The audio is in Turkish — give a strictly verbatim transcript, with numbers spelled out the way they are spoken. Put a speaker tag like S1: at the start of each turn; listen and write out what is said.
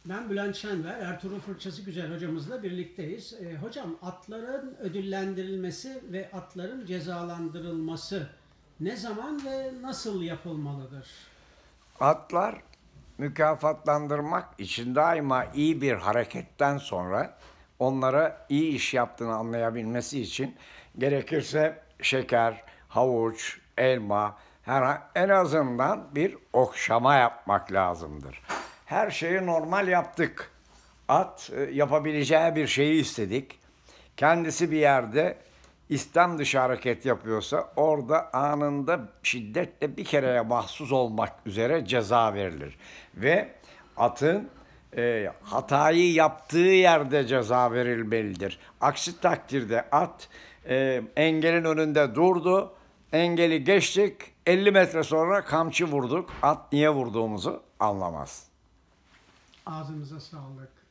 S1: Ben Bülent Şenver, Ertuğrul Fırçası Güzel hocamızla birlikteyiz. E, hocam atların ödüllendirilmesi ve atların cezalandırılması ne zaman ve nasıl yapılmalıdır?
S2: Atlar mükafatlandırmak için daima iyi bir hareketten sonra onlara iyi iş yaptığını anlayabilmesi için gerekirse şeker, havuç, elma, her, en azından bir okşama yapmak lazımdır. Her şeyi normal yaptık. At e, yapabileceği bir şeyi istedik. Kendisi bir yerde istem dışı hareket yapıyorsa orada anında şiddetle bir kereye mahsus olmak üzere ceza verilir. Ve atın e, hatayı yaptığı yerde ceza verilmelidir. Aksi takdirde at e, engelin önünde durdu, engeli geçtik, elli metre sonra kamçı vurduk. At niye vurduğumuzu anlamaz.
S1: Ağzınıza sağlık.